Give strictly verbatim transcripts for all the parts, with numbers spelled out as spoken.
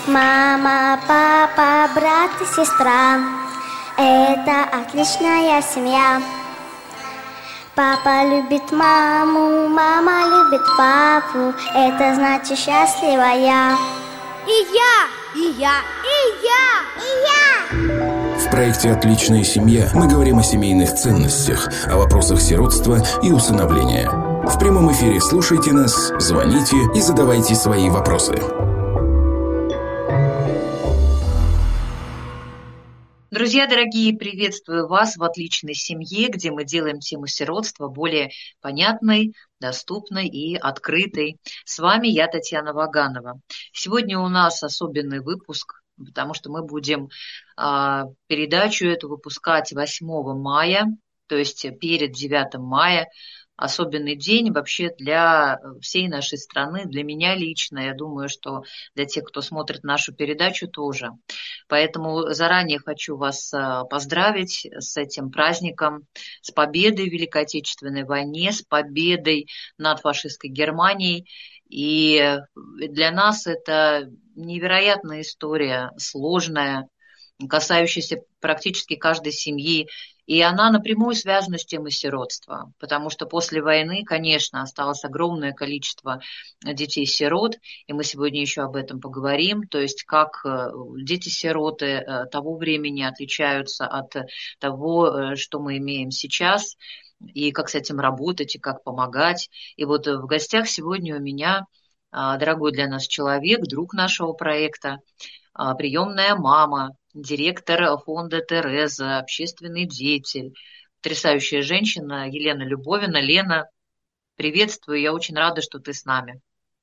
Мама, папа, брат и сестра — это отличная семья. Папа любит маму, мама любит папу, это значит счастливая. И я, и я, и я, и я. В проекте «Отличная семья» мы говорим о семейных ценностях, о вопросах сиротства и усыновления. В прямом эфире слушайте нас, звоните и задавайте свои вопросы. Друзья дорогие, приветствую вас в «Отличной семье», где мы делаем тему сиротства более понятной, доступной и открытой. С вами я, Татьяна Ваганова. Сегодня у нас особенный выпуск, потому что мы будем а, передачу эту выпускать восьмого мая, то есть перед девятым мая. Особенный день вообще для всей нашей страны, для меня лично, я думаю, что для тех, кто смотрит нашу передачу, тоже. Поэтому заранее хочу вас поздравить с этим праздником, с победой в Великой Отечественной войне, с победой над фашистской Германией. И для нас это невероятная история, сложная, касающаяся практически каждой семьи. И она напрямую связана с темой сиротства, потому что после войны, конечно, осталось огромное количество детей-сирот, и мы сегодня еще об этом поговорим, то есть как дети-сироты того времени отличаются от того, что мы имеем сейчас, и как с этим работать, и как помогать. И вот в гостях сегодня у меня дорогой для нас человек, друг нашего проекта, приемная мама, директор фонда Тереза, общественный деятель, потрясающая женщина Елена Любовина. Лена, приветствую, я очень рада, что ты с нами.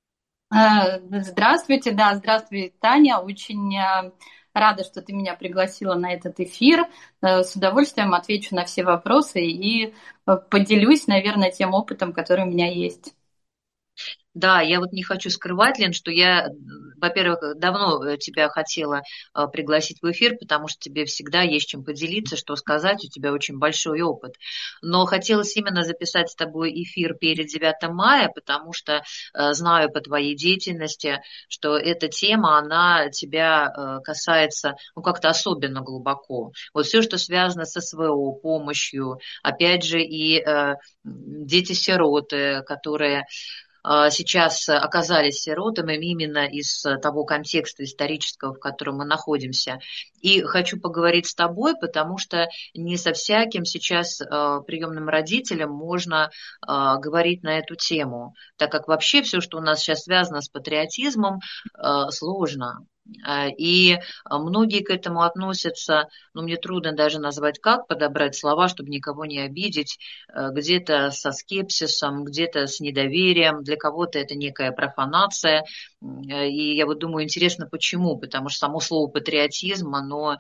Здравствуйте, да, здравствуй, Таня, очень рада, что ты меня пригласила на этот эфир. С удовольствием отвечу на все вопросы и поделюсь, наверное, тем опытом, который у меня есть. Да, я вот не хочу скрывать, Лен, что я, во-первых, давно тебя хотела пригласить в эфир, потому что тебе всегда есть чем поделиться, что сказать, у тебя очень большой опыт. Но хотелось именно записать с тобой эфир перед девятым мая, потому что знаю по твоей деятельности, что эта тема, она тебя касается, ну, как-то особенно глубоко. Вот все, что связано с СВО, помощью, опять же, и дети-сироты, которые сейчас оказались сиротами именно из того контекста исторического, в котором мы находимся. И хочу поговорить с тобой, потому что не со всяким сейчас приемным родителям можно говорить на эту тему, так как вообще все, что у нас сейчас связано с патриотизмом, сложно. И многие к этому относятся, ну, мне трудно даже назвать как, подобрать слова, чтобы никого не обидеть, где-то со скепсисом, где-то с недоверием, для кого-то это некая профанация. И я вот думаю, интересно, почему, потому что само слово патриотизм, оно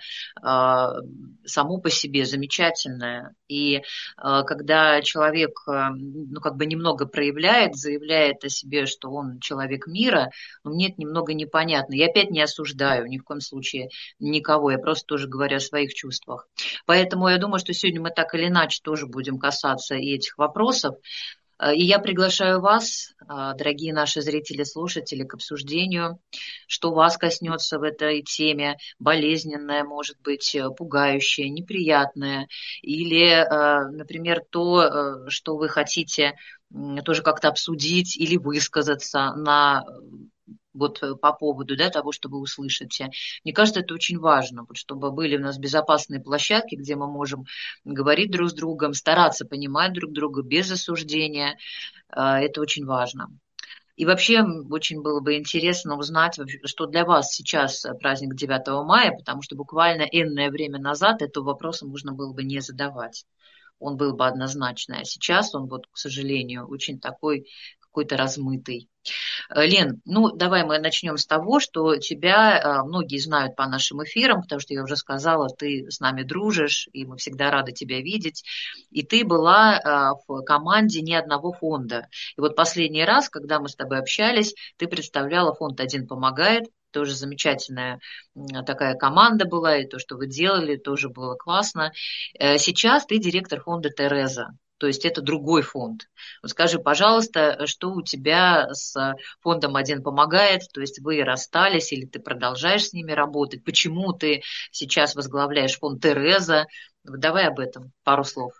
само по себе замечательное. И когда человек, ну, как бы немного проявляет, заявляет о себе, что он человек мира, ну, мне это немного непонятно. Я опять не осуждаю ни в коем случае никого, я просто тоже говорю о своих чувствах. Поэтому я думаю, что сегодня мы так или иначе тоже будем касаться и этих вопросов. И я приглашаю вас, дорогие наши зрители, слушатели, к обсуждению, что вас коснется в этой теме, болезненное, может быть, пугающее, неприятное, или, например, то, что вы хотите тоже как-то обсудить или высказаться на... вот по поводу, да, того, что вы услышите. Мне кажется, это очень важно, вот, чтобы были у нас безопасные площадки, где мы можем говорить друг с другом, стараться понимать друг друга без осуждения. Это очень важно. И вообще очень было бы интересно узнать, что для вас сейчас праздник девятого мая, потому что буквально энное время назад этого вопроса можно было бы не задавать. Он был бы однозначный. А сейчас он, вот, к сожалению, очень такой какой-то размытый. Лен, ну давай мы начнем с того, что тебя многие знают по нашим эфирам, потому что я уже сказала, ты с нами дружишь, и мы всегда рады тебя видеть. И ты была в команде ни одного фонда. И вот последний раз, когда мы с тобой общались, ты представляла фонд «Один помогает». Тоже замечательная такая команда была, и то, что вы делали, тоже было классно. Сейчас ты директор фонда Тереза. То есть это другой фонд. Вот скажи, пожалуйста, что у тебя с фондом «Один помогает», то есть вы расстались или ты продолжаешь с ними работать? Почему ты сейчас возглавляешь фонд Тереза? Давай об этом пару слов.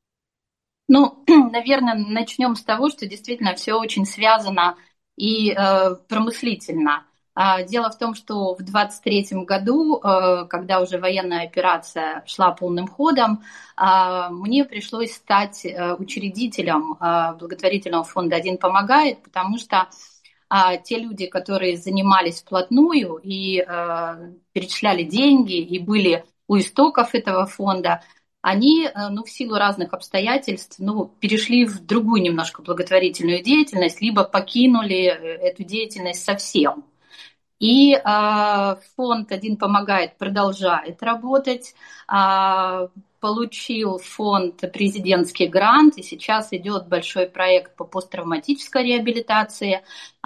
Ну, наверное, начнем с того, что действительно все очень связано и э, промыслительно. А, дело в том, что в двадцать третьем году, э, когда уже военная операция шла полным ходом, э, мне пришлось стать э, учредителем э, благотворительного фонда «Один помогает», потому что а те люди, которые занимались вплотную и э, перечисляли деньги, и были у истоков этого фонда, они, ну, в силу разных обстоятельств, ну, перешли в другую немножко благотворительную деятельность, либо покинули эту деятельность совсем. И э, фонд «Один помогает» продолжает работать. Э, получил фонд президентский грант, и сейчас идет большой проект по посттравматической реабилитации э,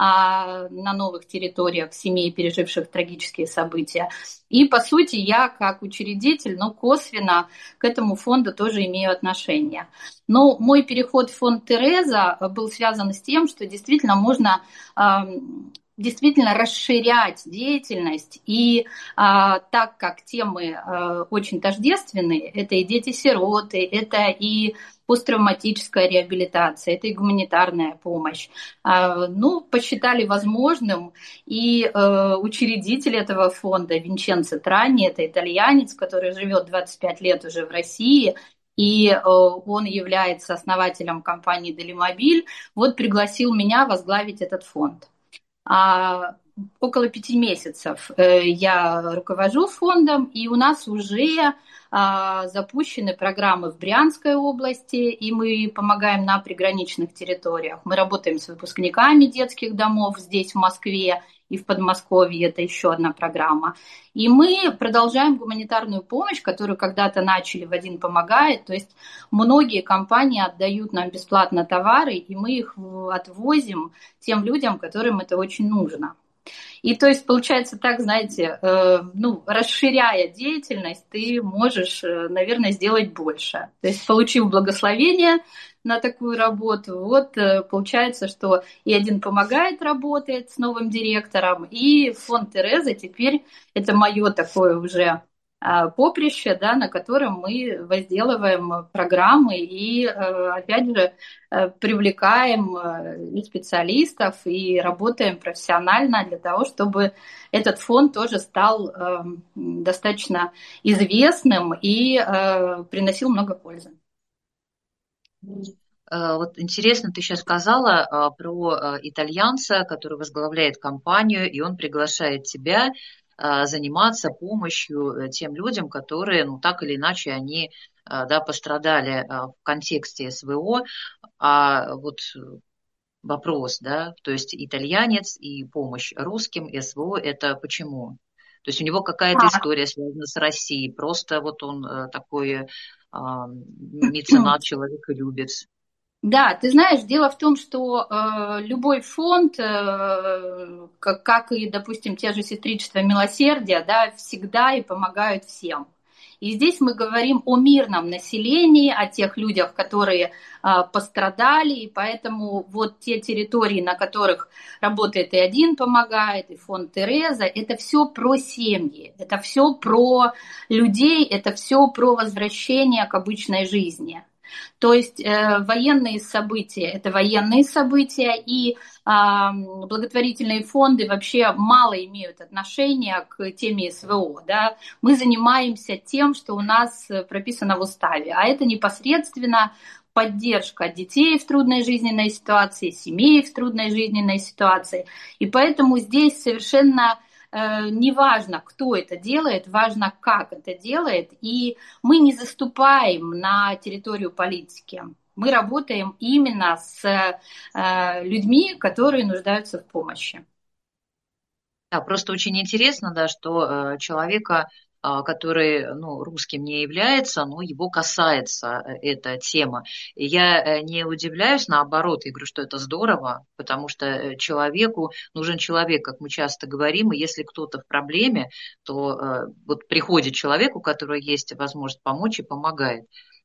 на новых территориях семей, переживших трагические события. И, по сути, я как учредитель, ну, косвенно к этому фонду тоже имею отношение. Но мой переход в фонд Тереза был связан с тем, что действительно можно... Э, действительно расширять деятельность. И а, так как темы а, очень тождественные, это и дети-сироты, это и посттравматическая реабилитация, это и гуманитарная помощь, а, ну, посчитали возможным, и а, учредитель этого фонда Винченцо Транни, это итальянец, который живет двадцать пять лет уже в России, и он является основателем компании Делимобиль, вот пригласил меня возглавить этот фонд. А, около пяти месяцев я руковожу фондом, и у нас уже а, запущены программы в Брянской области, и мы помогаем на приграничных территориях. Мы работаем с выпускниками детских домов здесь, в Москве, и в Подмосковье, это еще одна программа. И мы продолжаем гуманитарную помощь, которую когда-то начали в «Один помогает». То есть многие компании отдают нам бесплатно товары, и мы их отвозим тем людям, которым это очень нужно. И то есть получается так, знаете, э, ну, расширяя деятельность, ты можешь, наверное, сделать больше. То есть получив благословение на такую работу, вот получается, что и «Один помогает» работает с новым директором, и фонд Тереза теперь это мое такое уже поприще, да, на котором мы возделываем программы и, опять же, привлекаем и специалистов, и работаем профессионально для того, чтобы этот фонд тоже стал достаточно известным и приносил много пользы. Вот интересно, ты сейчас сказала про итальянца, который возглавляет компанию, и он приглашает тебя заниматься помощью тем людям, которые, ну, так или иначе, они, да, пострадали в контексте СВО. А вот вопрос, да, то есть итальянец и помощь русским, СВО, это почему? То есть у него какая-то история связана с Россией, просто вот он такой меценат, человеколюбец. Да, ты знаешь, дело в том, что э, любой фонд, э, как, как и, допустим, те же сестричества милосердия, да, всегда и помогают всем. И здесь мы говорим о мирном населении, о тех людях, которые э, пострадали, и поэтому вот те территории, на которых работает и «Один помогает», и фонд Тереза, это все про семьи, это все про людей, это все про возвращение к обычной жизни. То есть э, военные события – это военные события, и э, благотворительные фонды вообще мало имеют отношения к теме СВО. Да? Мы занимаемся тем, что у нас прописано в уставе, а это непосредственно поддержка детей в трудной жизненной ситуации, семей в трудной жизненной ситуации. И поэтому здесь совершенно... не важно, кто это делает, важно, как это делает, и мы не заступаем на территорию политики. Мы работаем именно с э, людьми, которые нуждаются в помощи. Да, просто очень интересно, да, что э, человека, э, который, ну, русским не является, но его касается эта тема. И я не удивляюсь, наоборот, я говорю, что это здорово, потому что человеку нужен человек, как мы часто говорим, и если кто-то в проблеме, то э, вот приходит человек, у которого есть возможность помочь и помогает.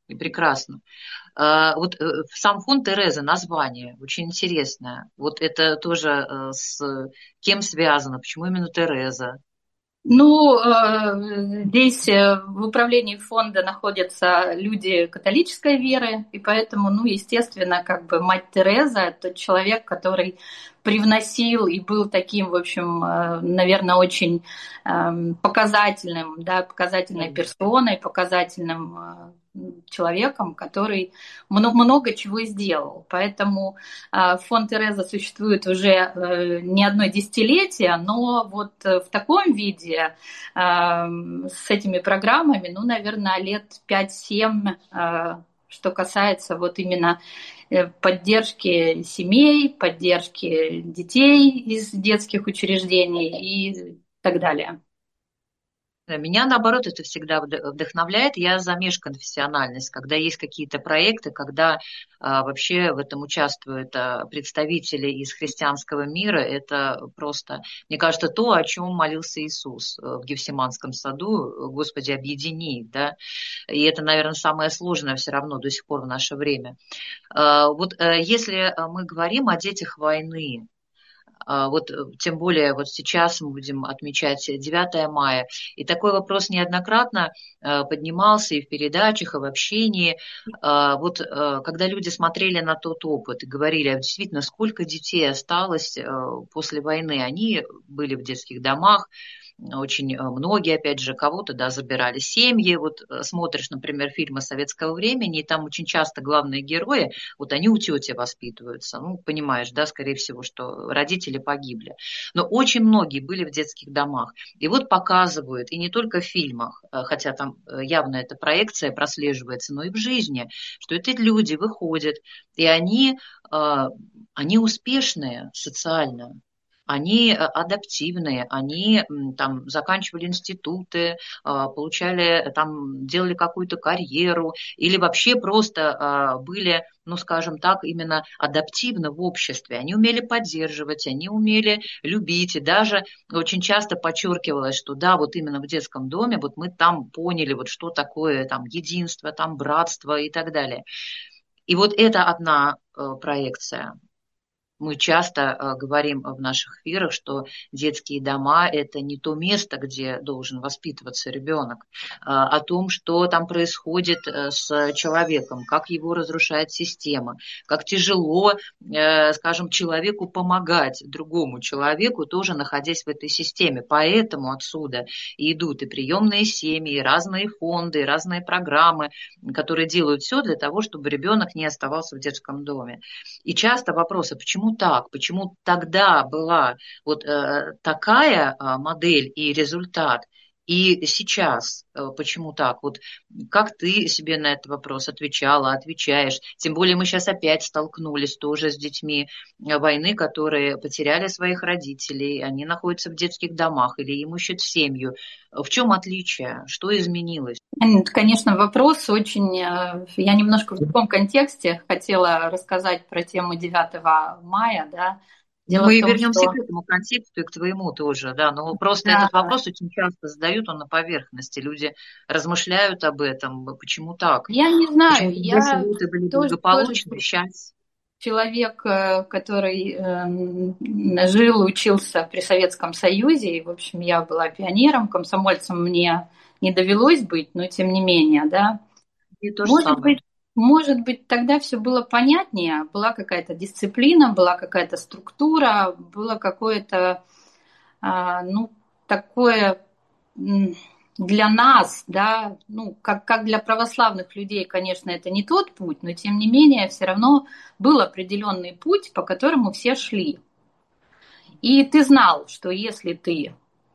И прекрасно. А, вот э, сам фонд Тереза, название очень интересное. Вот это тоже э, с кем связано? Почему именно Тереза? Ну, э, здесь э, в управлении фонда находятся люди католической веры, и поэтому, ну, естественно, как бы мать Тереза – это человек, который привносил и был таким, в общем, э, наверное, очень э, показательным, да, показательной персоной, показательным э, человеком, который много, много чего сделал. Поэтому э, фонд Тереза существует уже э, не одно десятилетие, но вот в таком виде с этими программами, ну, наверное, лет пять-семь, что касается вот именно поддержки семей, поддержки детей из детских учреждений и так далее. Меня, наоборот, это всегда вдохновляет. Я за межконфессиональность, когда есть какие-то проекты, когда а, вообще в этом участвуют а, представители из христианского мира. Это просто, мне кажется, то, о чем молился Иисус в Гефсиманском саду. Господи, объедини, да. И это, наверное, самое сложное все равно до сих пор в наше время. А, вот если мы говорим о детях войны, вот тем более вот сейчас мы будем отмечать девятое мая, и такой вопрос неоднократно поднимался и в передачах, и в общении. Вот когда люди смотрели на тот опыт и говорили, а действительно, сколько детей осталось после войны, они были в детских домах, очень многие, опять же, кого-то, да, забирали семьи. Вот смотришь, например, фильмы советского времени, и там очень часто главные герои, вот они у тети воспитываются. Ну, понимаешь, да, скорее всего, что родители погибли. Но очень многие были в детских домах. И вот показывают, и не только в фильмах, хотя там явно эта проекция прослеживается, но и в жизни, что эти люди выходят, и они, они успешные социально. Они адаптивные, они там заканчивали институты, получали, там, делали какую-то карьеру или вообще просто были, ну, скажем так, именно адаптивны в обществе. Они умели поддерживать, они умели любить, и даже очень часто подчеркивалось, что да, вот именно в детском доме вот мы там поняли, вот что такое там единство, там братство и так далее. И вот это одна проекция. Мы часто э, говорим в наших эфирах, что детские дома – это не то место, где должен воспитываться ребенок, э, о том, что там происходит э, с человеком, как его разрушает система, как тяжело, э, скажем, человеку помогать другому человеку, тоже находясь в этой системе. Поэтому отсюда и идут и приемные семьи, и разные фонды, и разные программы, которые делают все для того, чтобы ребенок не оставался в детском доме. И часто вопросы, почему так? Почему тогда была вот э, такая э, модель и результат, и сейчас э, почему так? Вот как ты себе на этот вопрос отвечала, отвечаешь? Тем более мы сейчас опять столкнулись тоже с детьми войны, которые потеряли своих родителей, они находятся в детских домах или им ищут семью. В чем отличие? Что изменилось? Конечно, вопрос очень... Я немножко в другом контексте хотела рассказать про тему девятого мая, да. Дело Мы том, вернемся что... к этому контексту и к твоему тоже, да, но просто да. Этот вопрос очень часто задают, он на поверхности, люди размышляют об этом, почему так? Я не знаю, почему я были тоже, благополучны, тоже сейчас? Человек, который э, жил, учился при Советском Союзе, и, в общем, я была пионером, комсомольцем мне не довелось быть, но тем не менее, да. И то же Может самое. быть, Может быть, тогда все было понятнее, была какая-то дисциплина, была какая-то структура, было какое-то, ну, такое для нас, да, ну, как, как для православных людей, конечно, это не тот путь, но тем не менее все равно был определенный путь, по которому все шли. И ты знал, что если ты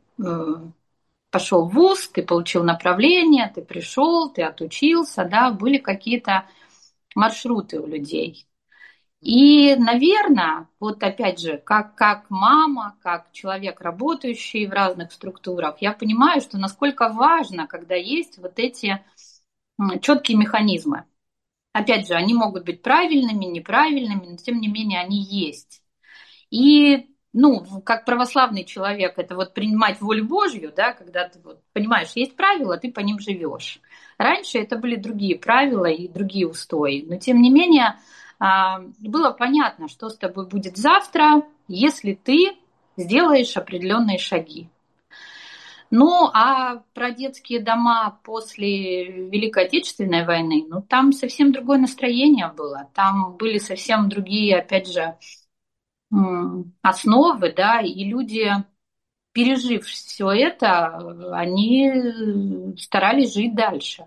пошел в вуз, ты получил направление, ты пришел, ты отучился, да, были какие-то маршруты у людей. И, наверное, вот опять же, как, как мама, как человек, работающий в разных структурах, я понимаю, что насколько важно, когда есть вот эти четкие механизмы. Опять же, они могут быть правильными, неправильными, но тем не менее они есть. И ну, как православный человек, это вот принимать волю Божью, да, когда ты вот понимаешь, есть правила, ты по ним живешь. Раньше это были другие правила и другие устои, но тем не менее было понятно, что с тобой будет завтра, если ты сделаешь определенные шаги. Ну, а про детские дома после Великой Отечественной войны, ну, там совсем другое настроение было. Там были совсем другие, опять же, основы, да, и люди, пережив все это, они старались жить дальше.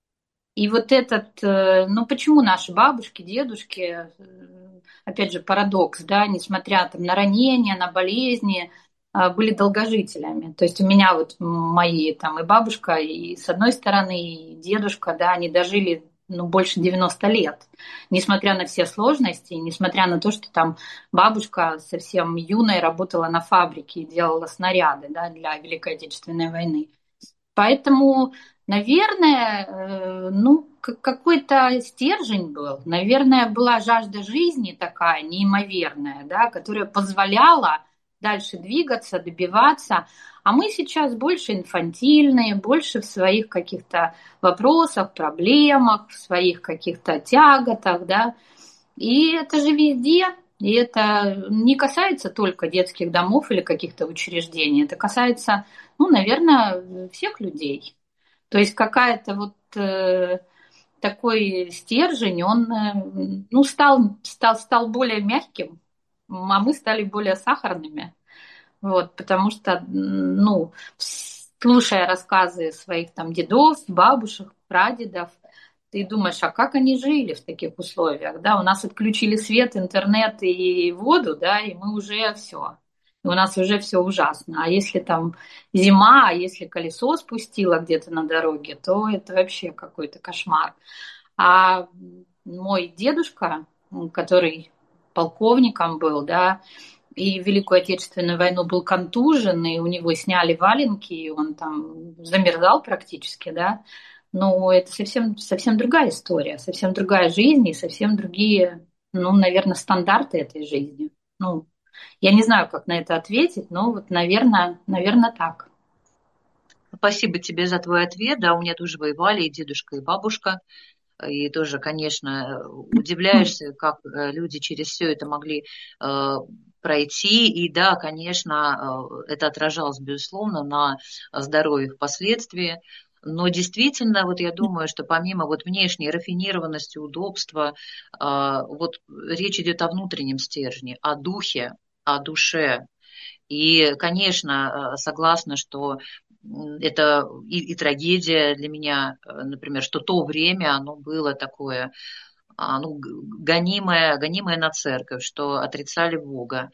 И вот этот, ну, почему наши бабушки, дедушки, опять же, парадокс, да, несмотря там на ранения, на болезни, были долгожителями. То есть у меня вот мои там и бабушка, и с одной стороны, и дедушка, да, они дожили, ну, больше девяноста лет, несмотря на все сложности, несмотря на то, что там бабушка совсем юной работала на фабрике и делала снаряды, да, для Великой Отечественной войны. Поэтому, наверное, ну, какой-то стержень был, наверное, была жажда жизни такая неимоверная, да, которая позволяла дальше двигаться, добиваться. А мы сейчас больше инфантильные, больше в своих каких-то вопросах, проблемах, в своих каких-то тяготах, да. И это же везде. И это не касается только детских домов или каких-то учреждений. Это касается, ну, наверное, всех людей. То есть какая-то вот э, такой стержень, он э, ну, стал, стал, стал более мягким, а мы стали более сахарными. Вот, потому что, ну, слушая рассказы своих там дедов, бабушек, прадедов, ты думаешь, а как они жили в таких условиях, да, у нас отключили свет, интернет и воду, да, и мы уже все, у нас уже все ужасно, а если там зима, а если колесо спустило где-то на дороге, то это вообще какой-то кошмар. А мой дедушка, который полковником был, да, и в Великую Отечественную войну был контужен, и у него сняли валенки, и он там замерзал практически, да, но это совсем, совсем другая история, совсем другая жизнь и совсем другие, ну, наверное, стандарты этой жизни. Ну, я не знаю, как на это ответить, но вот, наверное, наверное, так. Спасибо тебе за твой ответ. Да, у меня тоже воевали и дедушка, и бабушка. И тоже, конечно, удивляешься, как люди через все это могли э, пройти. И да, конечно, э, это отражалось, безусловно, на здоровье впоследствии. Но действительно, вот я думаю, что помимо вот внешней рафинированности, удобства, э, вот речь идет о внутреннем стержне, о духе, о душе. И, конечно, согласна, что это и, и трагедия для меня, например, что то время, оно было такое, ну, гонимое, гонимое на церковь, что отрицали Бога.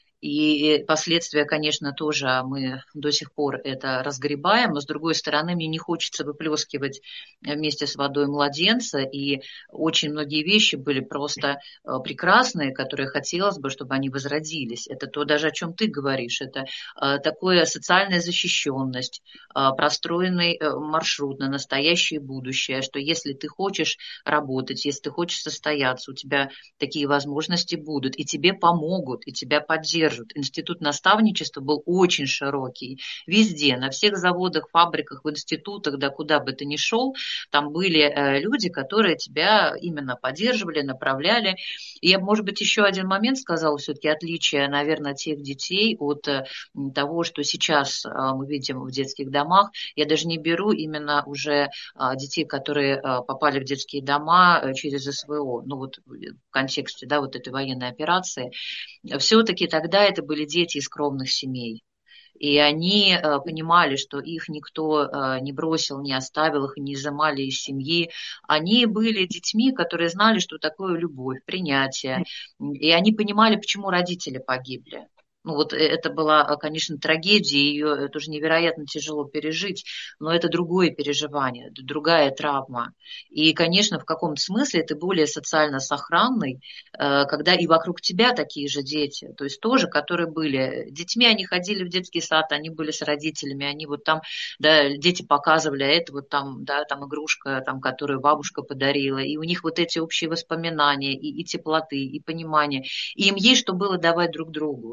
И последствия, конечно, тоже мы до сих пор это разгребаем, но, с другой стороны, мне не хочется выплескивать вместе с водой младенца, и очень многие вещи были просто прекрасные, которые хотелось бы, чтобы они возродились. Это то, даже о чем ты говоришь, это такая социальная защищенность, простроенный маршрут на настоящее и будущее, что если ты хочешь работать, если ты хочешь состояться, у тебя такие возможности будут, и тебе помогут, и тебя поддержат. Институт наставничества был очень широкий. Везде, на всех заводах, фабриках, в институтах, да куда бы ты ни шел, там были люди, которые тебя именно поддерживали, направляли. И я, может быть, еще один момент сказала, все-таки отличие, наверное, тех детей от того, что сейчас мы видим в детских домах. Я даже не беру именно уже детей, которые попали в детские дома через СВО, ну вот в контексте, да, вот этой военной операции. Все-таки тогда это были дети из скромных семей. И они понимали, что их никто не бросил, не оставил, их не изымали из семьи. Они были детьми, которые знали, что такое любовь, принятие. И они понимали, почему родители погибли. Ну вот это была, конечно, трагедия, ее тоже невероятно тяжело пережить, но это другое переживание, другая травма. И, конечно, в каком-то смысле это более социально сохранный, когда и вокруг тебя такие же дети, то есть тоже, которые были детьми, они ходили в детский сад, они были с родителями, они вот там, да, дети показывали, а это вот там, да, там игрушка, там, которую бабушка подарила, и у них вот эти общие воспоминания, и, и теплоты, и понимание, и им есть что было давать друг другу, потому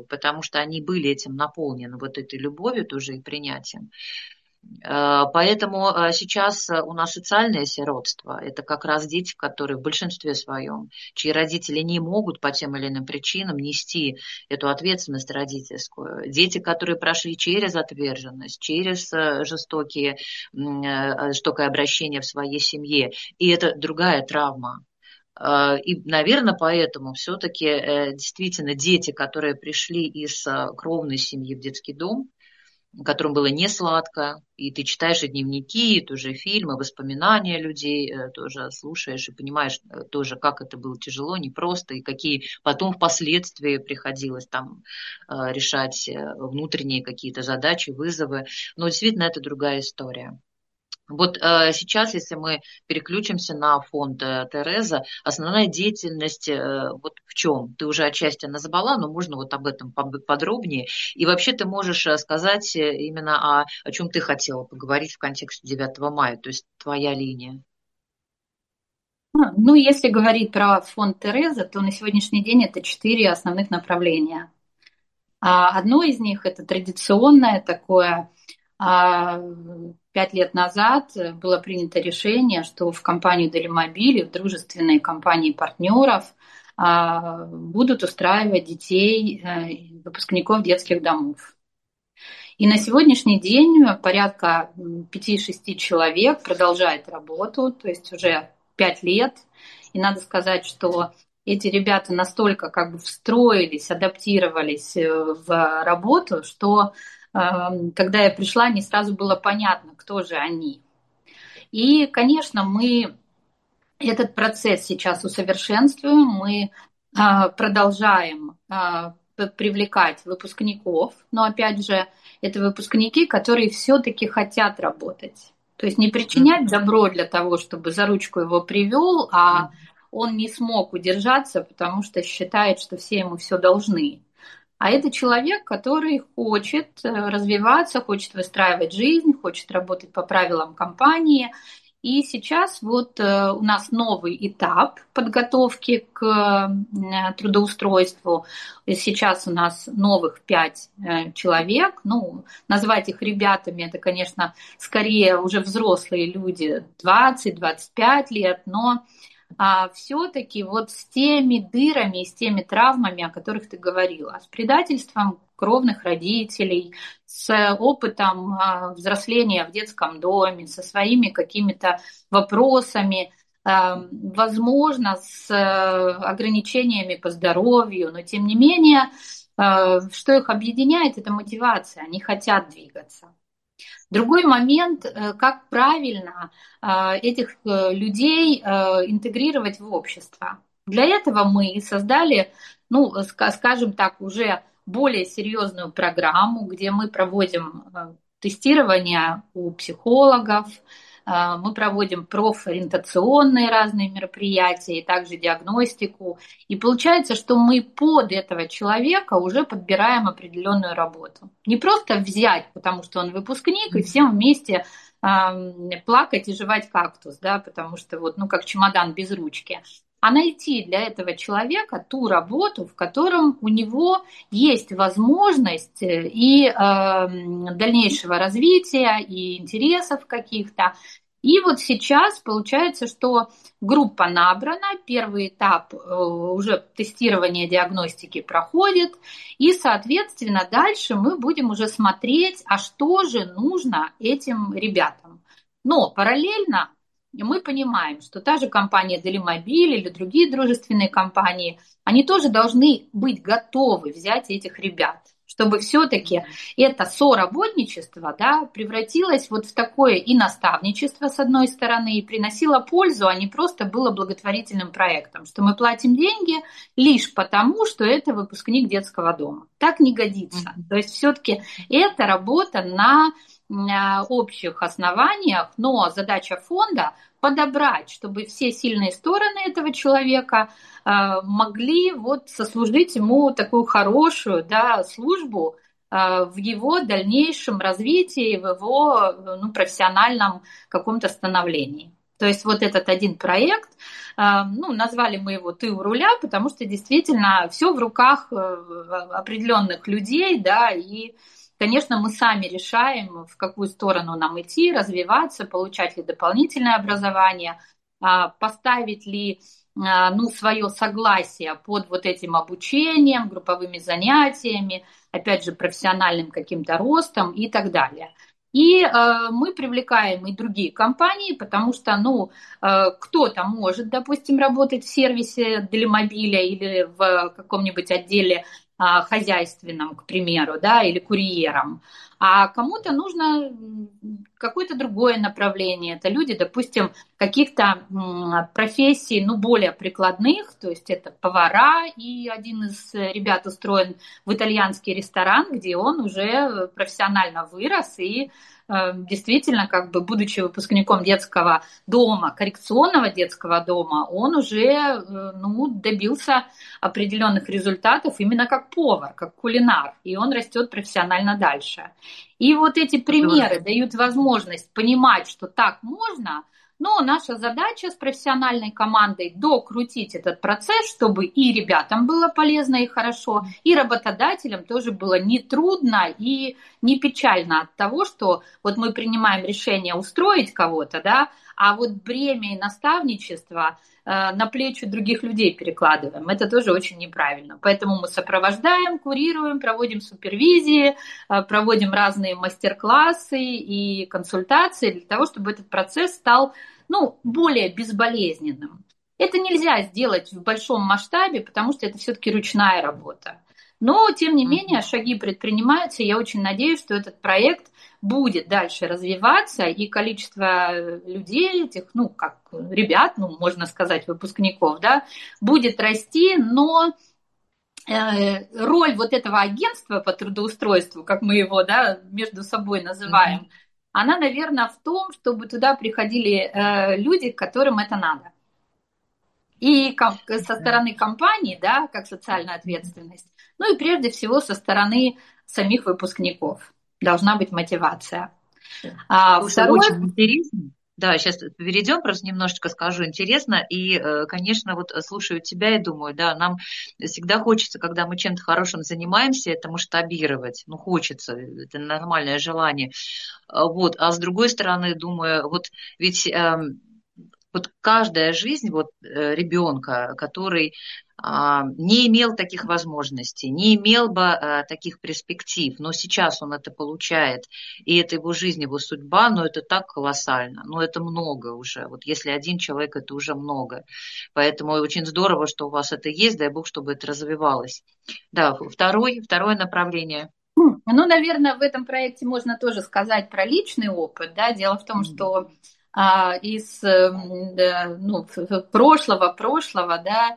что они были этим наполнены, вот этой любовью тоже и принятием. Поэтому сейчас у нас социальное сиротство – это как раз дети, которые в большинстве своем, чьи родители не могут по тем или иным причинам нести эту ответственность родительскую. Дети, которые прошли через отверженность, через жестокие, жестокое обращение в своей семье. И это другая травма. И, наверное, поэтому все-таки действительно дети, которые пришли из кровной семьи в детский дом, которым было не сладко, и ты читаешь и дневники, и тоже фильмы, воспоминания людей, тоже слушаешь и понимаешь тоже, как это было тяжело, непросто, и какие потом впоследствии приходилось там решать внутренние какие-то задачи, вызовы. Но действительно, это другая история. Вот э, сейчас, если мы переключимся на фонд э, Тереза, основная деятельность э, вот в чем? Ты уже отчасти назвала, но можно вот об этом подробнее. И вообще ты можешь сказать именно о, о чем ты хотела поговорить в контексте девятого мая, то есть твоя линия. Ну, если говорить про фонд Тереза, то на сегодняшний день это четыре основных направления. Одно из них – это традиционное такое. Пять лет назад было принято решение, что в компанию Делимобиль, в дружественные компании партнеров будут устраивать детей, выпускников детских домов. И на сегодняшний день порядка пяти-шести человек продолжает работу, то есть уже пять лет. И надо сказать, что эти ребята настолько как бы встроились, адаптировались в работу, что когда я пришла, не сразу было понятно, кто же они. И, конечно, мы этот процесс сейчас усовершенствуем, мы продолжаем привлекать выпускников, но, опять же, это выпускники, которые все-таки хотят работать. То есть не причинять добро для того, чтобы за ручку его привел, а он не смог удержаться, потому что считает, что все ему все должны. А это человек, который хочет развиваться, хочет выстраивать жизнь, хочет работать по правилам компании. И сейчас вот у нас новый этап подготовки к трудоустройству. Сейчас у нас новых пять человек. Ну, назвать их ребятами, это, конечно, скорее уже взрослые люди, двадцать-двадцать пять лет, но а все-таки вот с теми дырами и с теми травмами, о которых ты говорила, с предательством кровных родителей, с опытом взросления в детском доме, со своими какими-то вопросами, возможно, с ограничениями по здоровью, но тем не менее, что их объединяет, это мотивация, они хотят двигаться. Другой момент, как правильно этих людей интегрировать в общество. Для этого мы создали, ну, скажем так, уже более серьезную программу, где мы проводим тестирование у психологов, мы проводим профориентационные разные мероприятия и также диагностику. И получается, что мы под этого человека уже подбираем определенную работу. Не просто взять, потому что он выпускник, и всем вместе э, плакать и жевать кактус, да, потому что вот, ну, как чемодан без ручки. А найти для этого человека ту работу, в котором у него есть возможность и э, дальнейшего развития, и интересов каких-то. И вот сейчас получается, что группа набрана, первый этап э, уже тестирования диагностики проходит, и, соответственно, дальше мы будем уже смотреть, а что же нужно этим ребятам. Но параллельно мы понимаем, что та же компания Делимобиль или другие дружественные компании, они тоже должны быть готовы взять этих ребят, чтобы все-таки это соработничество, да, превратилось вот в такое и наставничество, с одной стороны, и приносило пользу, а не просто было благотворительным проектом, что мы платим деньги лишь потому, что это выпускник детского дома. Так не годится. Mm-hmm. То есть все-таки это работа на общих основаниях, но задача фонда подобрать, чтобы все сильные стороны этого человека э, могли вот сослужить ему такую хорошую, да, службу э, в его дальнейшем развитии, в его, ну, профессиональном каком-то становлении. То есть вот этот один проект, ну, назвали мы его «Ты у руля», потому что действительно все в руках определенных людей, да, и, конечно, мы сами решаем, в какую сторону нам идти, развиваться, получать ли дополнительное образование, поставить ли, ну, свое согласие под вот этим обучением, групповыми занятиями, опять же, профессиональным каким-то ростом и так далее. И э, мы привлекаем и другие компании, потому что, ну, э, кто-то может, допустим, работать в сервисе для мобиля или в каком-нибудь отделе э, хозяйственном, к примеру, да, или курьером. А кому-то нужно какое-то другое направление. Это люди, допустим, каких-то профессий, ну, более прикладных, то есть это повара, и один из ребят устроен в итальянский ресторан, где он уже профессионально вырос и действительно, как бы, будучи выпускником детского дома, коррекционного детского дома, он уже, ну, добился определенных результатов именно как повар, как кулинар, и он растет профессионально дальше. И вот эти примеры дают возможность понимать, что так можно, но наша задача с профессиональной командой докрутить этот процесс, чтобы и ребятам было полезно и хорошо, и работодателям тоже было не трудно и не печально от того, что вот мы принимаем решение устроить кого-то, да, а вот бремя и наставничество э, на плечи других людей перекладываем. Это тоже очень неправильно. Поэтому мы сопровождаем, курируем, проводим супервизии, э, проводим разные мастер-классы и консультации для того, чтобы этот процесс стал, ну, более безболезненным. Это нельзя сделать в большом масштабе, потому что это все-таки ручная работа. Но, тем не менее, шаги предпринимаются, и я очень надеюсь, что этот проект будет дальше развиваться, и количество людей, этих, ну, как ребят, ну, можно сказать, выпускников, да, будет расти, но э, роль вот этого агентства по трудоустройству, как мы его, да, между собой называем, mm-hmm. она, наверное, в том, чтобы туда приходили э, люди, которым это надо. И со стороны компании, да, как социальная ответственность, ну и прежде всего со стороны самих выпускников должна быть мотивация. А, второе... Очень интересно. Да, сейчас перейдем, просто немножечко скажу, интересно. И, конечно, вот слушаю тебя и думаю, да, нам всегда хочется, когда мы чем-то хорошим занимаемся, это масштабировать. Ну, хочется, это нормальное желание. Вот. А с другой стороны, думаю, вот ведь... Вот каждая жизнь вот, ребенка, который а, не имел таких возможностей, не имел бы а, таких перспектив, но сейчас он это получает, и это его жизнь, его судьба, но это так колоссально, но это много уже. Вот если один человек, это уже много. Поэтому очень здорово, что у вас это есть, дай бог, чтобы это развивалось. Да, второй, второе направление. Ну, наверное, в этом проекте можно тоже сказать про личный опыт. Да? Дело в том, что из ну, прошлого, прошлого, да,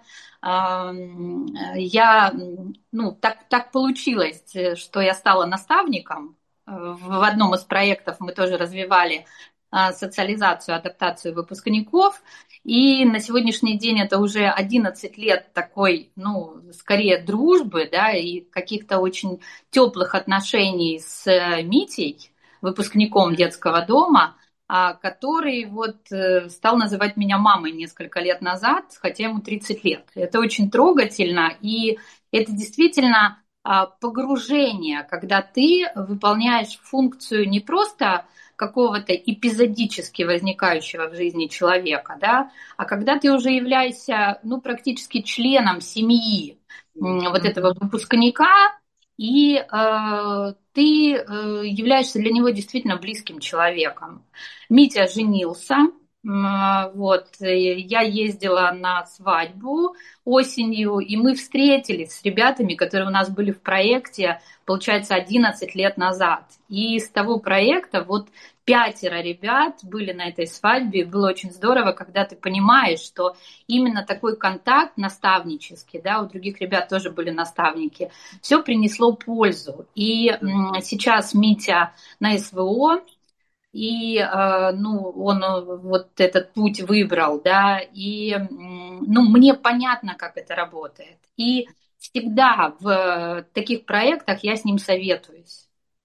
я, ну, так, так получилось, что я стала наставником. В одном из проектов мы тоже развивали социализацию, адаптацию выпускников, и на сегодняшний день это уже одиннадцать лет такой, ну, скорее дружбы, да, и каких-то очень теплых отношений с Митей, выпускником детского дома, который вот стал называть меня мамой несколько лет назад, хотя ему тридцать лет. Это очень трогательно, и это действительно погружение, когда ты выполняешь функцию не просто какого-то эпизодически возникающего в жизни человека, да, а когда ты уже являешься, ну, практически членом семьи mm-hmm. вот этого выпускника, и э, ты э, являешься для него действительно близким человеком. Митя женился, э, вот, я ездила на свадьбу осенью, и мы встретились с ребятами, которые у нас были в проекте, получается, одиннадцать лет назад. И с того проекта вот пятеро ребят были на этой свадьбе. Было очень здорово, когда ты понимаешь, что именно такой контакт наставнический, да, у других ребят тоже были наставники, все принесло пользу. И сейчас Митя на СВО, и ну, он вот этот путь выбрал, да, и ну, мне понятно, как это работает. И всегда в таких проектах я с ним советуюсь.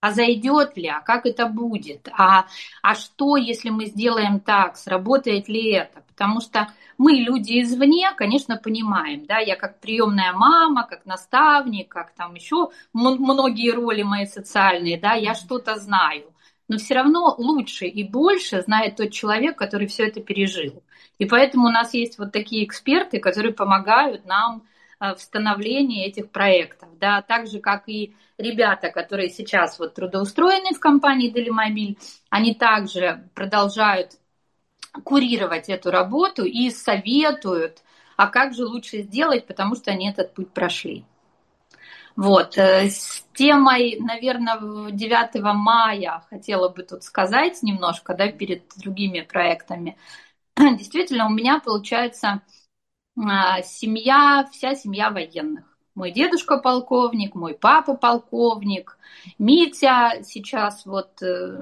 а зайдет ли, а как это будет, а, а что, если мы сделаем так, сработает ли это, потому что мы, люди извне, конечно, понимаем, да, я как приемная мама, как наставник, как там еще многие роли мои социальные, да, я что-то знаю, но все равно лучше и больше знает тот человек, который все это пережил. И поэтому у нас есть вот такие эксперты, которые помогают нам в становлении этих проектов, да, так же, как и ребята, которые сейчас вот трудоустроены в компании Делимобиль, они также продолжают курировать эту работу и советуют, а как же лучше сделать, потому что они этот путь прошли. Вот, с темой, наверное, девятого мая хотела бы тут сказать немножко, да, перед другими проектами. Действительно, у меня получается семья, вся семья военных. Мой дедушка полковник, мой папа полковник, Митя сейчас вот,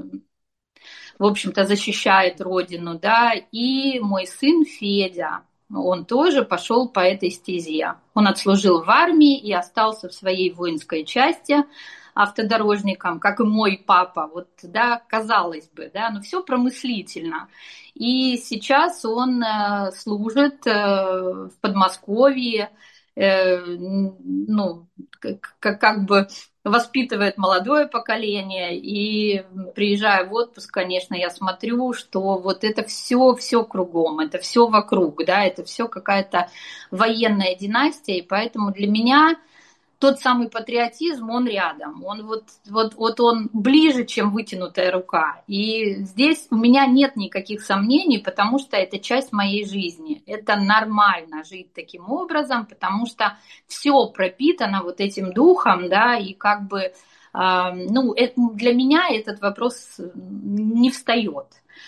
в общем-то, защищает родину, да, и мой сын Федя, он тоже пошел по этой стезе. Он отслужил в армии и остался в своей воинской части автодорожником, как и мой папа, вот, да, казалось бы, да, но все промыслительно. И сейчас он э, служит э, в Подмосковье, э, ну, как, как бы воспитывает молодое поколение, и приезжая в отпуск, конечно, я смотрю, что вот это все, все кругом, это все вокруг, да, это все какая-то военная династия, и поэтому для меня тот самый патриотизм, он рядом, он вот, вот, вот он ближе, чем вытянутая рука. И здесь у меня нет никаких сомнений, потому что это часть моей жизни. Это нормально жить таким образом, потому что все пропитано вот этим духом, да, и как бы, э, ну, это, для меня этот вопрос не встает.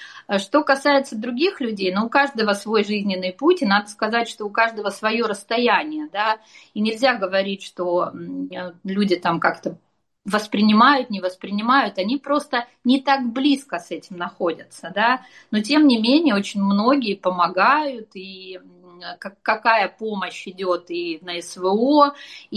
Что касается других людей, ну, у каждого свой жизненный путь, и надо сказать, что у каждого свое расстояние, да, и нельзя говорить, что люди там как-то воспринимают, не воспринимают, они просто не так близко с этим находятся, да, но тем не менее очень многие помогают, и какая помощь идет и на СВО,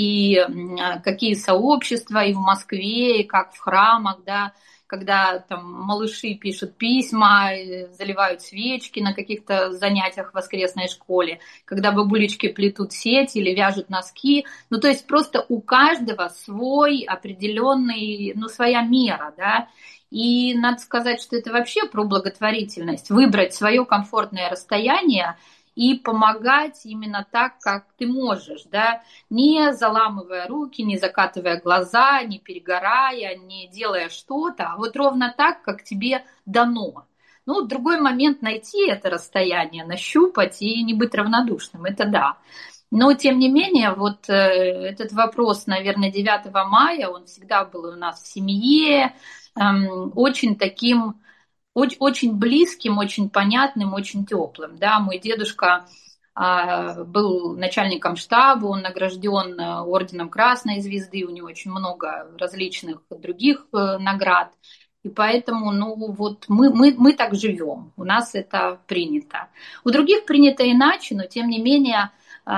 и какие сообщества и в Москве, и как в храмах, да, когда там малыши пишут письма, заливают свечки на каких-то занятиях в воскресной школе, когда бабулечки плетут сеть или вяжут носки. Ну, то есть просто у каждого свой определенный, ну, своя мера, да. И надо сказать, что это вообще про благотворительность. Выбрать свое комфортное расстояние и помогать именно так, как ты можешь, да, не заламывая руки, не закатывая глаза, не перегорая, не делая что-то, а вот ровно так, как тебе дано. Ну, другой момент найти это расстояние, нащупать и не быть равнодушным, это да. Но, тем не менее, вот э, этот вопрос, наверное, девятого мая, он всегда был у нас в семье, э, очень таким... очень близким, очень понятным, очень теплым. Да, мой дедушка а, был начальником штаба, он награжден орденом Красной Звезды, у него очень много различных других наград. И поэтому, ну вот мы, мы, мы так живем, у нас это принято. У других принято иначе, но тем не менее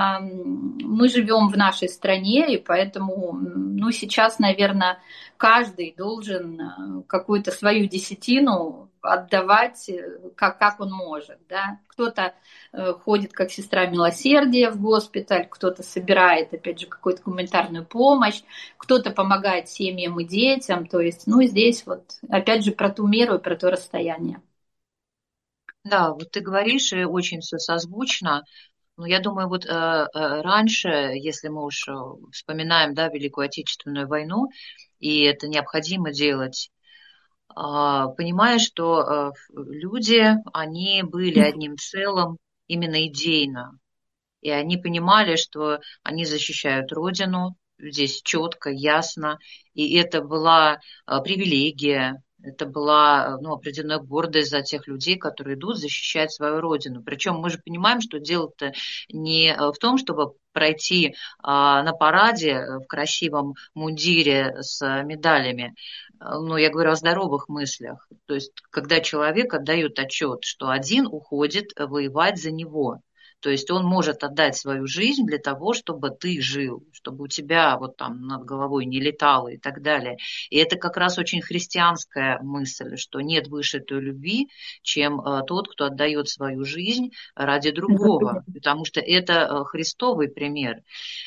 мы живем в нашей стране, и поэтому, ну, сейчас, наверное, каждый должен какую-то свою десятину отдавать, как, как он может, да. Кто-то ходит как сестра милосердия в госпиталь, кто-то собирает, опять же, какую-то гуманитарную помощь, кто-то помогает семьям и детям, то есть, ну, здесь вот, опять же, про ту меру и про то расстояние. Да, вот ты говоришь, и очень все созвучно. Ну, я думаю, вот э, э, раньше, если мы уж вспоминаем, да, Великую Отечественную войну, и это необходимо делать, э, понимая, что э, люди, они были одним целым именно идейно, и они понимали, что они защищают Родину, здесь четко, ясно, и это была э, привилегия. Это была, ну, определенная гордость за тех людей, которые идут защищать свою родину. Причем мы же понимаем, что дело-то не в том, чтобы пройти а, на параде в красивом мундире с медалями. Ну, я говорю о здоровых мыслях. То есть, когда человек отдает отчет, что один уходит воевать за него. То есть он может отдать свою жизнь для того, чтобы ты жил, чтобы у тебя вот там над головой не летало и так далее. И это как раз очень христианская мысль, что нет выше той любви, чем тот, кто отдает свою жизнь ради другого, потому что это христовый пример.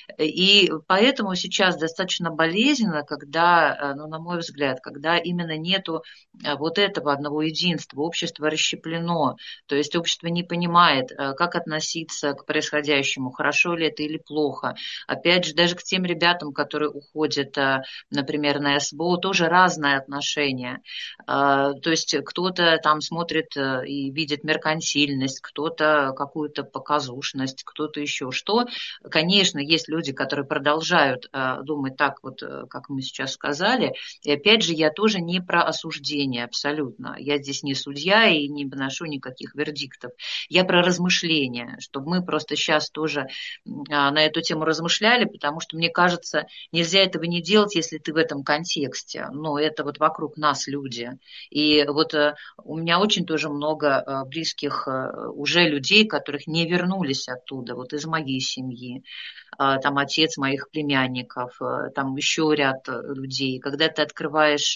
И поэтому сейчас достаточно болезненно, когда, ну, на мой взгляд, когда именно нету вот этого одного единства, общество расщеплено, то есть общество не понимает, как относиться к происходящему, хорошо ли это или плохо. Опять же, даже к тем ребятам, которые уходят, например, на СВО, тоже разное отношение. То есть кто-то там смотрит и видит меркантильность, кто-то какую-то показушность, кто-то еще что. Конечно, есть люди, которые продолжают думать так, вот, как мы сейчас сказали. И опять же, я тоже не про осуждение абсолютно. Я здесь не судья и не выношу никаких вердиктов. Я про размышления, чтобы мы просто сейчас тоже на эту тему размышляли, потому что, мне кажется, нельзя этого не делать, если ты в этом контексте. Но это вот вокруг нас люди. И вот у меня очень тоже много близких уже людей, которых не вернулись оттуда, вот из моей семьи. Там отец моих племянников, там еще ряд людей. Когда ты открываешь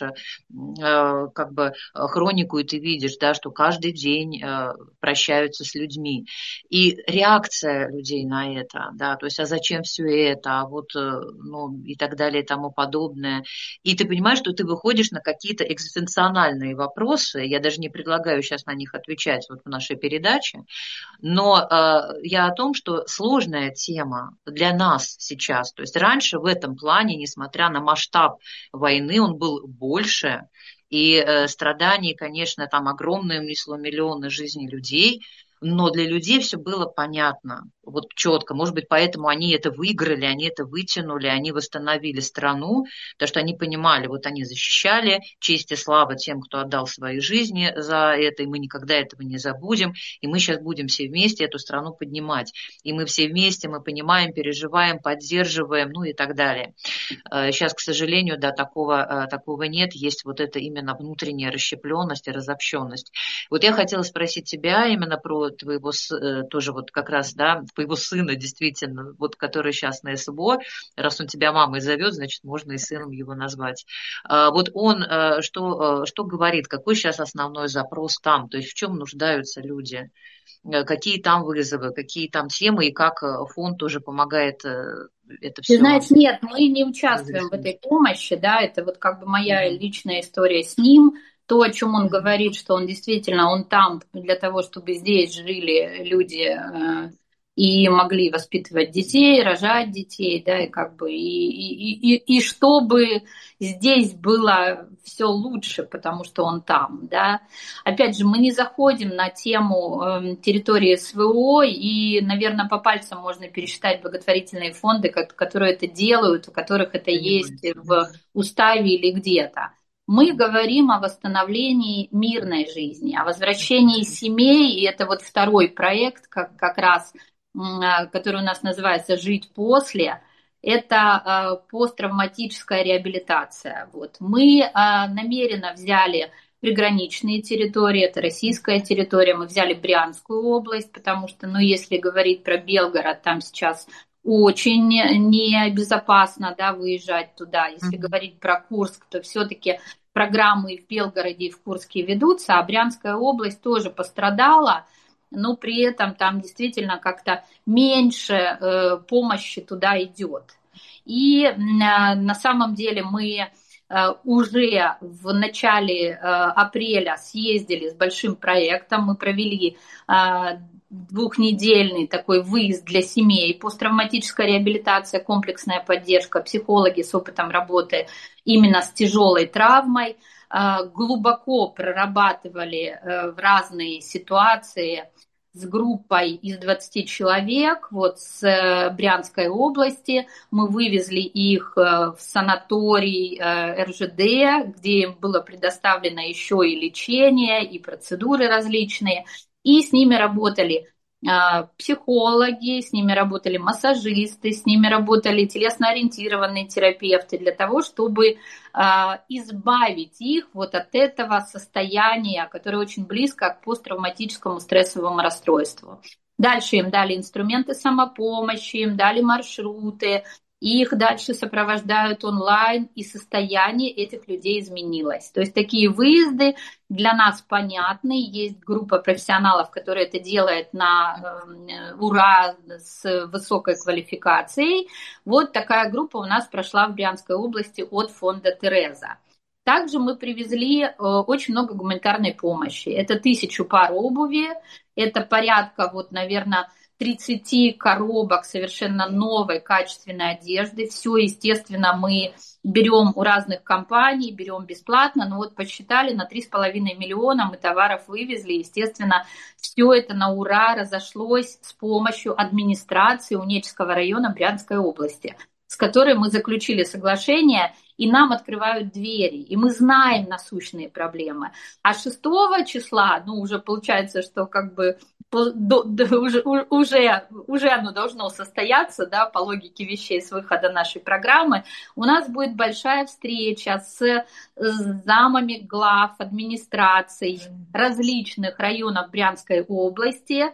как бы хронику, и ты видишь, да, что каждый день прощаются с людьми. И реакция людей на это, да, то есть, а зачем все это, а вот, ну, и так далее, и тому подобное. И ты понимаешь, что ты выходишь на какие-то экзистенциональные вопросы. Я даже не предлагаю сейчас на них отвечать вот в нашей передаче, но э, я о том, что сложная тема для нас сейчас. То есть раньше в этом плане, несмотря на масштаб войны, он был больше, и э, страданий, конечно, там огромное несло миллионы жизней людей, но для людей все было понятно, вот четко. Может быть, поэтому они это выиграли, они это вытянули, они восстановили страну, потому что они понимали, вот они защищали, честь и слава тем, кто отдал свои жизни за это, и мы никогда этого не забудем, и мы сейчас будем все вместе эту страну поднимать. И мы все вместе, мы понимаем, переживаем, поддерживаем, ну и так далее. Сейчас, к сожалению, да, такого, такого нет, есть вот это именно внутренняя расщепленность и разобщенность. Вот я хотела спросить тебя именно про твоего тоже вот как раз, да, твоего сына, действительно, вот который сейчас на СВО, раз он тебя мамой зовет, значит, можно и сыном его назвать. Вот он что, что говорит, какой сейчас основной запрос там, то есть в чем нуждаются люди, какие там вызовы, какие там темы, и как фонд тоже помогает это все. Ты знаешь, нет, мы не участвуем в этой помощи, да, это вот как бы моя mm-hmm. личная история с ним. То, о чем он говорит, что он действительно, он там для того, чтобы здесь жили люди э, и могли воспитывать детей, рожать детей, да, и как бы, и, и, и, и чтобы здесь было все лучше, потому что он там, да. Опять же, мы не заходим на тему э, территории СВО, и, наверное, по пальцам можно пересчитать благотворительные фонды, которые это делают, у которых это есть в уставе или где-то. Мы говорим о восстановлении мирной жизни, о возвращении семей, и это вот второй проект, как, как раз, который у нас называется «Жить после», это посттравматическая реабилитация. Вот. Мы намеренно взяли приграничные территории, это российская территория, мы взяли Брянскую область, потому что, ну, если говорить про Белгород, там сейчас очень небезопасно, да, выезжать туда. Если mm-hmm. говорить про Курск, то все-таки программы в Белгороде и в Курске ведутся, а Брянская область тоже пострадала, но при этом там действительно как-то меньше э, помощи туда идет. И э, на самом деле мы э, уже в начале э, апреля съездили с большим проектом, мы провели э, двухнедельный такой выезд для семей, посттравматическая реабилитация, комплексная поддержка, психологи с опытом работы именно с тяжелой травмой, глубоко прорабатывали в разные ситуации с группой из двадцати человек, вот с Брянской области. Мы вывезли их в санаторий эр жэ дэ, где им было предоставлено еще и лечение, и процедуры различные. И с ними работали психологи, с ними работали массажисты, с ними работали телесно-ориентированные терапевты для того, чтобы избавить их вот от этого состояния, которое очень близко к посттравматическому стрессовому расстройству. Дальше им дали инструменты самопомощи, им дали маршруты, их дальше сопровождают онлайн, и состояние этих людей изменилось. То есть такие выезды для нас понятны. Есть группа профессионалов, которые это делают на э, ура с высокой квалификацией. Вот такая группа у нас прошла в Брянской области от фонда Тереза. Также мы привезли э, очень много гуманитарной помощи. Это тысячу пар обуви, это порядка, вот, наверное, тридцать коробок совершенно новой качественной одежды. Все, естественно, мы берем у разных компаний, берем бесплатно. Но вот посчитали, на три с половиной миллиона мы товаров вывезли. Естественно, все это на ура разошлось с помощью администрации Унечского района Брянской области, с которой мы заключили соглашение, и нам открывают двери, и мы знаем насущные проблемы. А шестого числа, ну, уже получается, что как бы до, до, уже, уже, уже оно должно состояться, да, по логике вещей с выхода нашей программы, у нас будет большая встреча с замами глав администраций различных районов Брянской области.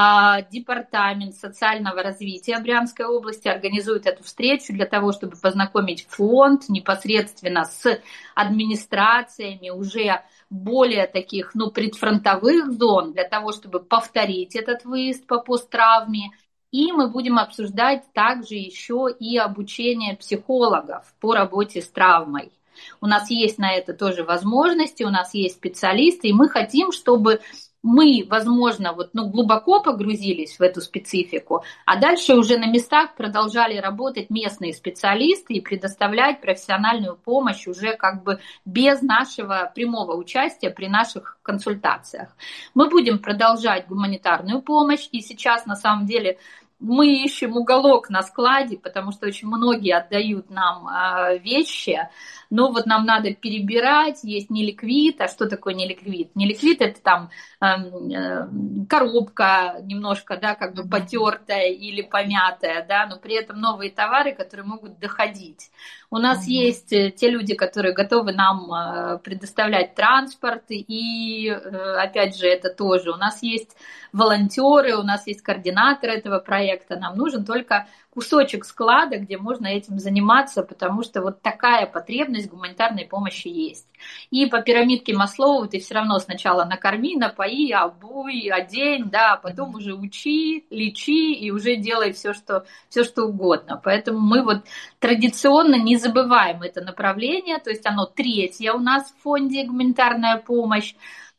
Департамент социального развития Брянской области организует эту встречу для того, чтобы познакомить фонд непосредственно с администрациями уже более таких, ну, предфронтовых зон, для того, чтобы повторить этот выезд по посттравме. И мы будем обсуждать также еще и обучение психологов по работе с травмой. У нас есть на это тоже возможности, у нас есть специалисты, и мы хотим, чтобы мы, возможно, вот, ну, глубоко погрузились в эту специфику, а дальше уже на местах продолжали работать местные специалисты и предоставлять профессиональную помощь уже как бы без нашего прямого участия при наших консультациях. Мы будем продолжать гуманитарную помощь, и сейчас на самом деле мы ищем уголок на складе, потому что очень многие отдают нам э, вещи, но вот нам надо перебирать, есть неликвид. А что такое неликвид? Неликвид — это там э, э, коробка немножко, да, как бы потертая или помятая, да, но при этом новые товары, которые могут доходить. У нас mm-hmm. есть те люди, которые готовы нам предоставлять транспорт, и, опять же, это тоже. У нас есть волонтеры, у нас есть координатор этого проекта. Нам нужен только кусочек склада, где можно этим заниматься, потому что вот такая потребность гуманитарной помощи есть. И по пирамидке Маслоу ты все равно сначала накорми, напои, обуй, одень, да, потом уже учи, лечи и уже делай все, что, все, что угодно. Поэтому мы вот традиционно не забываем это направление, то есть оно третье у нас в фонде «Гуманитарная помощь».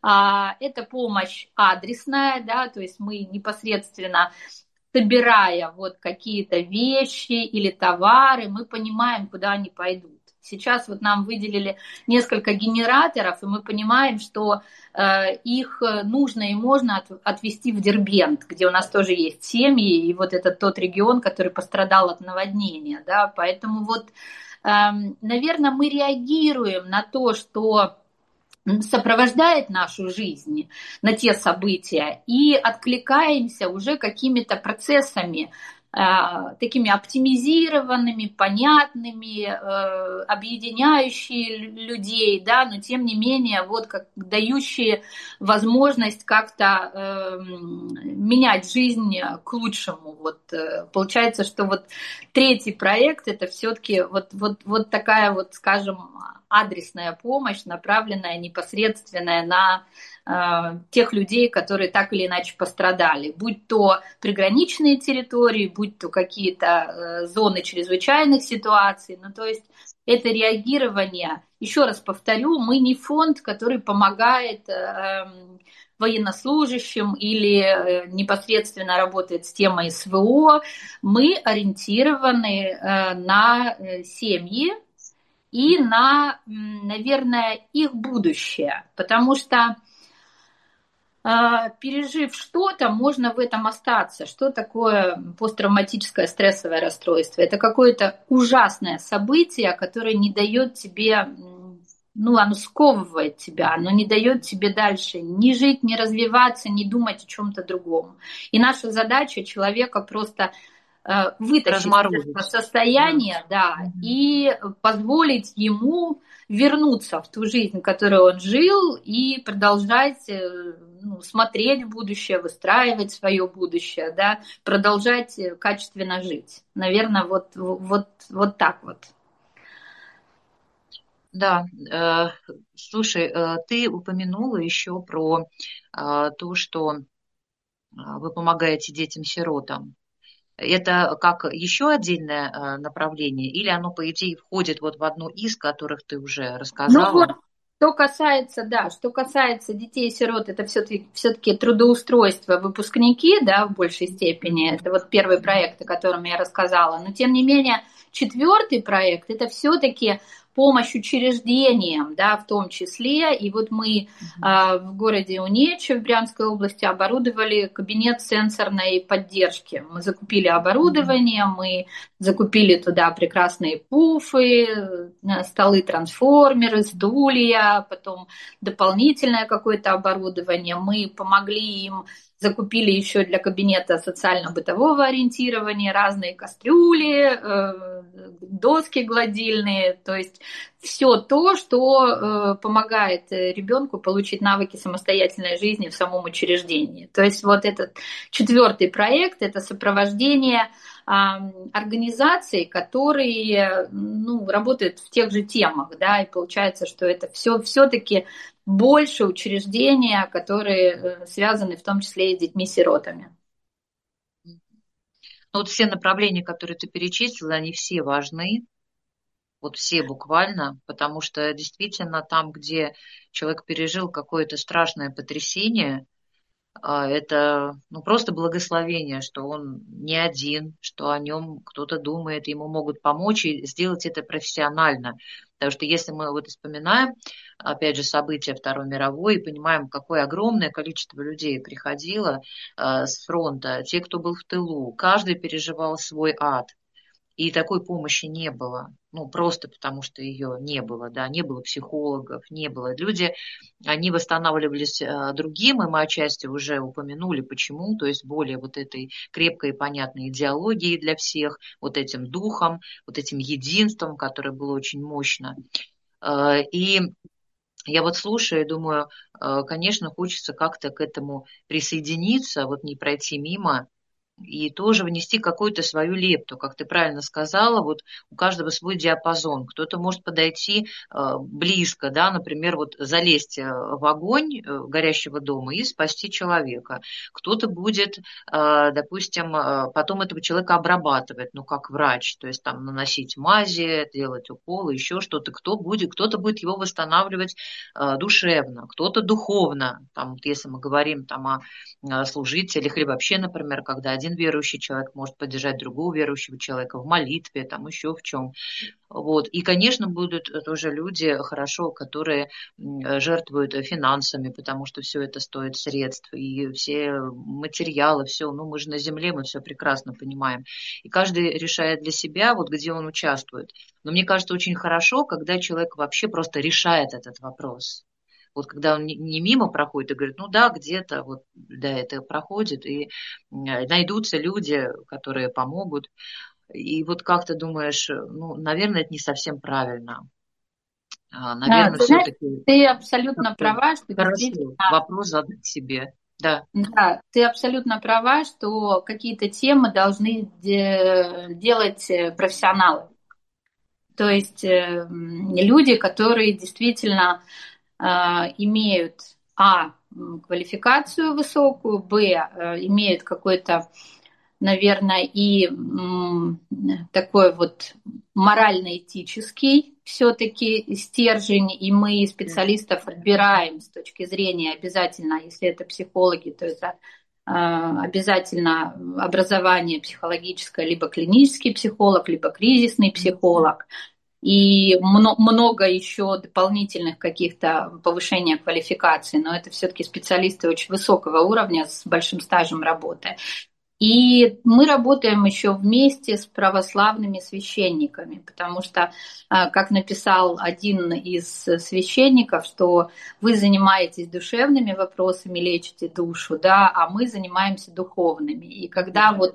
Это помощь адресная, да, то есть мы непосредственно, собирая вот какие-то вещи или товары, мы понимаем, куда они пойдут. Сейчас вот нам выделили несколько генераторов, и мы понимаем, что э, их нужно и можно от, отвезти в Дербент, где у нас тоже есть семьи, и вот это тот регион, который пострадал от наводнения, да, поэтому вот, э, наверное, мы реагируем на то, что сопровождает нашу жизнь, на те события, и откликаемся уже какими-то процессами, э, такими оптимизированными, понятными, э, объединяющие людей, да, но тем не менее вот как дающие возможность как-то э, менять жизнь к лучшему. Вот, э, получается, что вот третий проект — это все-таки вот, вот, вот такая вот, скажем, адресная помощь, направленная непосредственная на э, тех людей, которые так или иначе пострадали. Будь то приграничные территории, будь то какие-то э, зоны чрезвычайных ситуаций. Ну, то есть это реагирование. Еще раз повторю, мы не фонд, который помогает э, военнослужащим или э, непосредственно работает с темой СВО. Мы ориентированы э, на э, семьи, и на, наверное, их будущее. Потому что, пережив что-то, можно в этом остаться. Что такое посттравматическое стрессовое расстройство? Это какое-то ужасное событие, которое не дает тебе, ну, оно сковывает тебя, оно не дает тебе дальше ни жить, ни развиваться, ни думать о чем-то другом. И наша задача человека просто вытащить из этого состояния, да, да, и позволить ему вернуться в ту жизнь, которую он жил, и продолжать, ну, смотреть в будущее, выстраивать свое будущее, да, продолжать качественно жить. Наверное, вот, вот, вот так вот. Да, э, слушай, э, ты упомянула еще про э, то, что вы помогаете детям-сиротам. Это как еще отдельное направление, или оно, по идее, входит вот в одну из, которых ты уже рассказала? Ну вот, что касается, да, что касается детей-сирот, это все-таки, все-таки трудоустройство, выпускники, да, в большей степени. Это вот первый проект, о котором я рассказала. Но, тем не менее, четвертый проект, это все-таки помощь учреждениям, да, в том числе. И вот мы э, в городе Унечи в Брянской области оборудовали кабинет сенсорной поддержки. Мы закупили оборудование, мы закупили туда прекрасные пуфы, столы-трансформеры, стулья, потом дополнительное какое-то оборудование. Мы помогли им, закупили еще для кабинета социально-бытового ориентирования разные кастрюли, доски гладильные, то есть все то, что помогает ребенку получить навыки самостоятельной жизни в самом учреждении. То есть вот этот четвертый проект – это сопровождение организаций, которые, ну, работают в тех же темах, да, и получается, что это все все-таки больше учреждения, которые связаны в том числе и с детьми-сиротами. Ну, вот все направления, которые ты перечислила, они все важны, вот все буквально, потому что действительно там, где человек пережил какое-то страшное потрясение, это, ну, просто благословение, что он не один, что о нем кто-то думает, ему могут помочь и сделать это профессионально. Потому что если мы вот вспоминаем, опять же, события Второй мировой и понимаем, какое огромное количество людей приходило э, с фронта, те, кто был в тылу, каждый переживал свой ад. И такой помощи не было, ну, просто потому что ее не было, да, не было психологов, не было. Люди, они восстанавливались другим, и мы отчасти уже упомянули, почему, то есть более вот этой крепкой и понятной идеологией для всех, вот этим духом, вот этим единством, которое было очень мощно. И я вот слушаю и думаю, конечно, хочется как-то к этому присоединиться, вот не пройти мимо, и тоже внести какую-то свою лепту, как ты правильно сказала, вот у каждого свой диапазон. Кто-то может подойти э, близко, да, например, вот залезть в огонь э, горящего дома и спасти человека. Кто-то будет, э, допустим, э, потом этого человека обрабатывать, ну, как врач, то есть там наносить мази, делать уколы, еще что-то. Кто будет, кто-то будет его восстанавливать э, душевно, кто-то духовно, там, вот если мы говорим там о, о служителях или вообще, например, когда один верующий человек может поддержать другого верующего человека в молитве, там еще в чем. Вот. И, конечно, будут тоже люди, хорошо, которые жертвуют финансами, потому что все это стоит средств, и все материалы, все, ну мы же на земле, мы все прекрасно понимаем. И каждый решает для себя, вот где он участвует. Но мне кажется, очень хорошо, когда человек вообще просто решает этот вопрос. Вот когда он не мимо проходит и говорит, ну да, где-то вот, да, это проходит, и найдутся люди, которые помогут. И вот как ты думаешь, ну, наверное, это не совсем правильно. Наверное, да, все-таки... Ты, ты абсолютно права, что хорошо, действительно... вопрос задать себе. Да. Да, ты абсолютно права, что какие-то темы должны де- делать профессионалы. То есть люди, которые действительно имеют а. квалификацию высокую, б. имеют какой-то, наверное, и такой вот морально-этический все-таки стержень, и мы специалистов отбираем с точки зрения обязательно, если это психологи, то это обязательно образование психологическое, либо клинический психолог, либо кризисный психолог. И много еще дополнительных каких-то повышения квалификации, но это все-таки специалисты очень высокого уровня с большим стажем работы. И мы работаем еще вместе с православными священниками, потому что, как написал один из священников, что вы занимаетесь душевными вопросами, лечите душу, да, а мы занимаемся духовными. И когда вот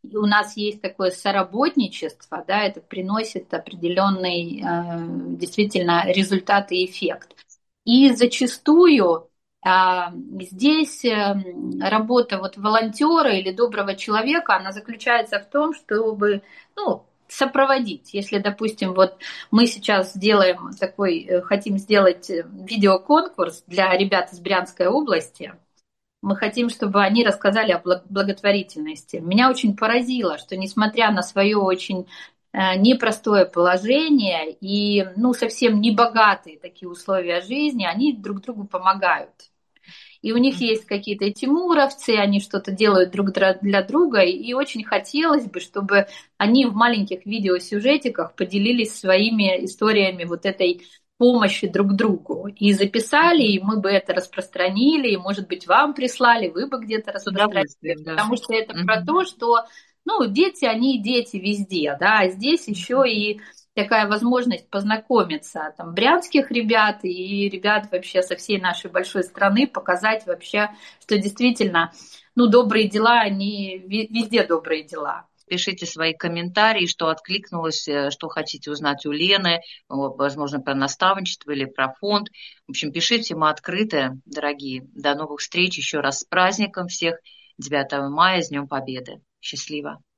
у нас есть такое соработничество, да, это приносит определенный э, действительно результат и эффект. И зачастую а, здесь э, работа вот волонтера или доброго человека, она заключается в том, чтобы, ну, сопроводить. Если, допустим, вот мы сейчас сделаем такой, хотим сделать видеоконкурс для ребят из Брянской области, мы хотим, чтобы они рассказали о благотворительности. Меня очень поразило, что несмотря на свое очень непростое положение и, ну, совсем не богатые такие условия жизни, они друг другу помогают. И у них есть какие-то тимуровцы, они что-то делают друг для друга, и очень хотелось бы, чтобы они в маленьких видеосюжетиках поделились своими историями вот этой помощи друг другу. И записали, и мы бы это распространили, и, может быть, вам прислали, вы бы где-то распространили. Да. Потому что это mm-hmm. про то, что, ну, дети, они дети везде, да, а здесь еще и такая возможность познакомиться, там, брянских ребят и ребят вообще со всей нашей большой страны, показать вообще, что действительно, ну, добрые дела, они везде добрые дела. Пишите свои комментарии, что откликнулось, что хотите узнать у Лены, возможно, про наставничество или про фонд. В общем, пишите, мы открыты, дорогие. До новых встреч, еще раз с праздником всех, девятого мая, с Днем Победы. Счастливо!